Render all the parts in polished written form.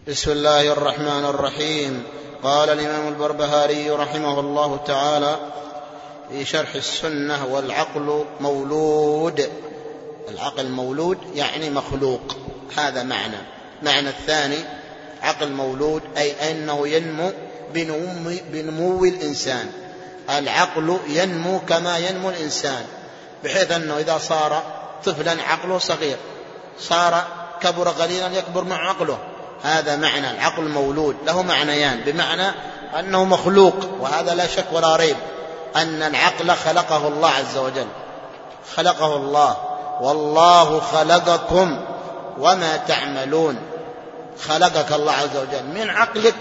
بسم الله الرحمن الرحيم. قال الإمام البربهاري رحمه الله تعالى في شرح السنة: والعقل مولود. العقل مولود يعني مخلوق، هذا معنى الثاني عقل مولود أي أنه ينمو بنمو الإنسان. العقل ينمو كما ينمو الإنسان، بحيث أنه إذا صار طفلا عقله صغير، صار كبر قليلا يكبر مع عقله. هذا معنى العقل مولود. له معنيان: بمعنى أنه مخلوق، وهذا لا شك ولا ريب أن العقل خلقه الله عز وجل، خلقه الله، والله خلقكم وما تعملون. خلقك الله عز وجل من عقلك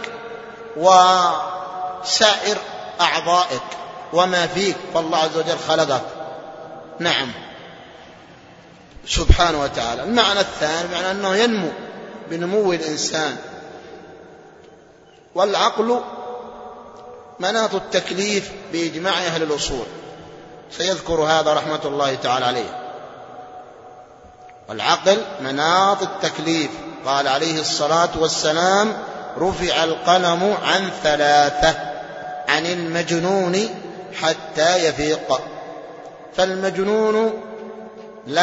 وسائر أعضائك وما فيك، فالله عز وجل خلقك، نعم، سبحانه وتعالى. المعنى الثاني معنى أنه ينمو بنمو الإنسان. والعقل مناط التكليف بإجماع أهل الأصول، سيذكر هذا رحمة الله تعالى عليه. والعقل مناط التكليف. قال عليه الصلاة والسلام: رفع القلم عن ثلاثة: عن المجنون حتى يفيق. فالمجنون لا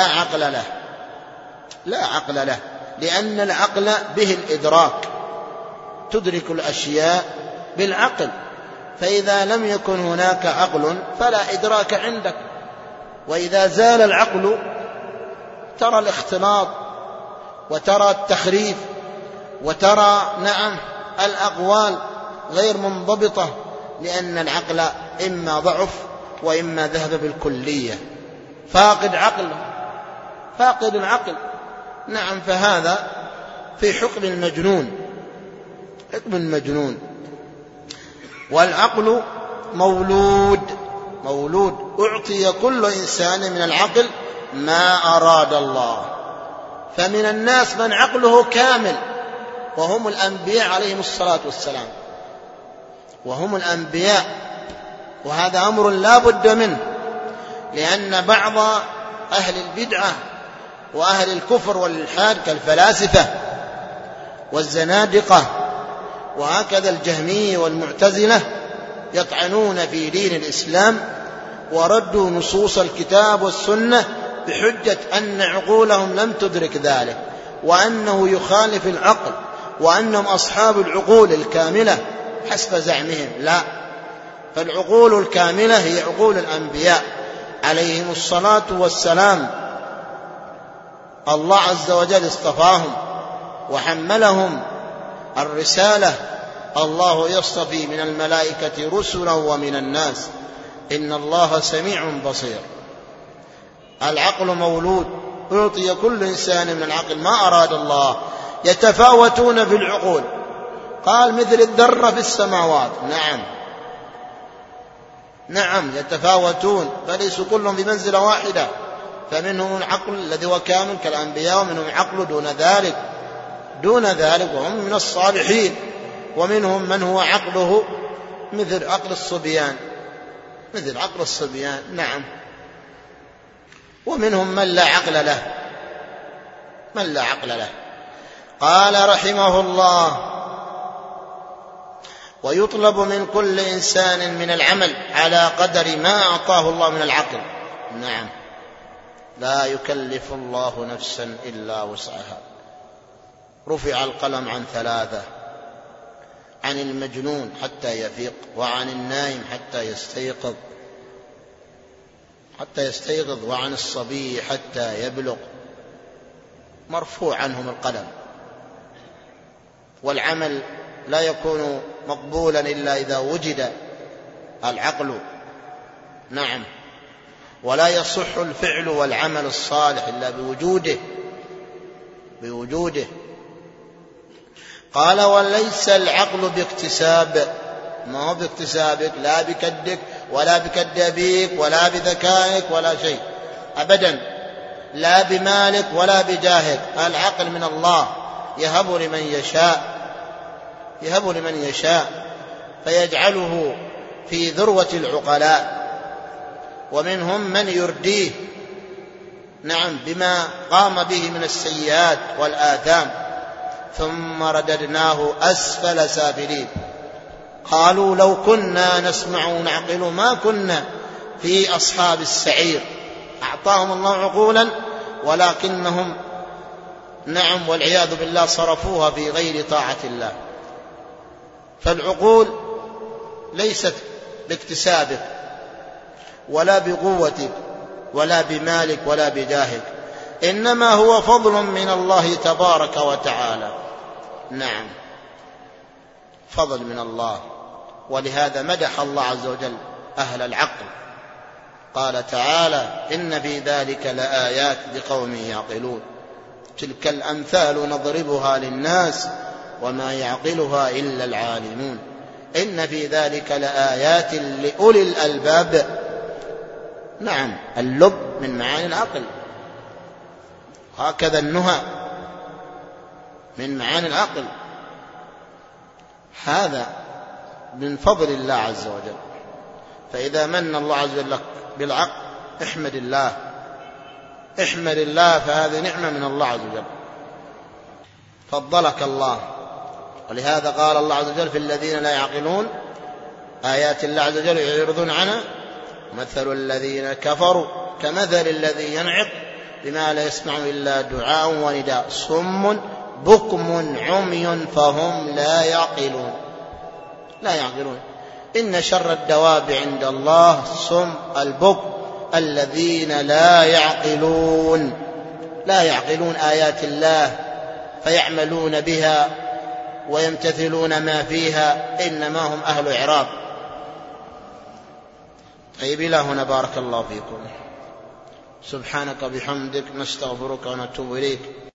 عقل له، لأن العقل به الإدراك، تدرك الأشياء بالعقل، فإذا لم يكن هناك عقل فلا إدراك عندك. وإذا زال العقل ترى الاختلاط، وترى التخريف، وترى الأقوال غير منضبطة، لأن العقل إما ضعف وإما ذهب بالكلية، فاقد العقل. نعم، فهذا في حكم المجنون. والعقل مولود أعطي كل إنسان من العقل ما أراد الله. فمن الناس من عقله كامل، وهم الأنبياء عليهم الصلاة والسلام، وهم الأنبياء، وهذا أمر لا بد منه، لأن بعض أهل البدعة وأهل الكفر والإلحاد كالفلاسفة والزنادقة وهكذا الجهمية والمعتزلة يطعنون في دين الإسلام، وردوا نصوص الكتاب والسنة بحجة أن عقولهم لم تدرك ذلك، وأنه يخالف العقل، وأنهم أصحاب العقول الكاملة حسب زعمهم. لا، فالعقول الكاملة هي عقول الأنبياء عليهم الصلاة والسلام. الله عز وجل اصطفاهم وحملهم الرسالة. الله يصطفي من الملائكة رسلا ومن الناس، إن الله سميع بصير. العقل مولود، يعطي كل إنسان من العقل ما أراد الله. يتفاوتون في العقول، قال مثل الذرة في السماوات. نعم يتفاوتون، فليسوا كلهم بمنزلة واحدة. فمنهم العقل الذي هو كامل كالأنبياء، ومنهم عقل دون ذلك وهم من الصالحين، ومنهم من هو عقله مثل عقل الصبيان، نعم. ومنهم من لا عقل له. قال رحمه الله: ويطلب من كل إنسان من العمل على قدر ما أعطاه الله من العقل. نعم، لا يكلف الله نفسا إلا وسعها. رفع القلم عن ثلاثة: عن المجنون حتى يفيق، وعن النائم حتى يستيقظ، وعن الصبي حتى يبلغ. مرفوع عنهم القلم. والعمل لا يكون مقبولا إلا إذا وجد العقل، نعم. ولا يصح الفعل والعمل الصالح إلا بوجوده. قال: وليس العقل باكتساب، ما هو باكتسابك، لا بكدك ولا بكد أبيك ولا بذكائك ولا شيء أبدا، لا بمالك ولا بجاهك. العقل من الله، يهب لمن يشاء فيجعله في ذروة العقلاء. ومنهم من يرديه، نعم، بما قام به من السيئات والآثام، ثم رددناه أسفل سافلين قالوا لو كنا نسمع ونعقل ما كنا في أصحاب السعير. أعطاهم الله عقولا ولكنهم نعم والعياذ بالله صرفوها في غير طاعة الله. فالعقول ليست باكتسابك ولا بقوتك ولا بمالك ولا بجاهك، إنما هو فضل من الله تبارك وتعالى. نعم فضل من الله. ولهذا مدح الله عز وجل أهل العقل، قال تعالى إن في ذلك لآيات لقوم يعقلون تلك الأمثال نضربها للناس وما يعقلها إلا العالمون. إن في ذلك لآيات لأولي الألباب. نعم اللب من معاني العقل، هكذا النهى من معاني العقل. هذا من فضل الله عز وجل. فإذا من الله عز وجل لك بالعقل احمد الله، احمد الله، فهذه نعمة من الله عز وجل، فضلك الله. ولهذا قال الله عز وجل في الذين لا يعقلون آيات الله عز وجل يعرضون عنها مثل الذين كفروا كمثل الذي ينعق بما لا يسمع إلا دعاء ونداء صم بكم عمي فهم لا يعقلون. لا يعقلون. إن شر الدواب عند الله صم البكم الذين لا يعقلون، لا يعقلون آيات الله فيعملون بها ويمتثلون ما فيها، إنما هم أهل إعراض. طيب إلى هنا بارك الله فيكم. سبحانك بحمدك نستغفرك ونتوب إليك.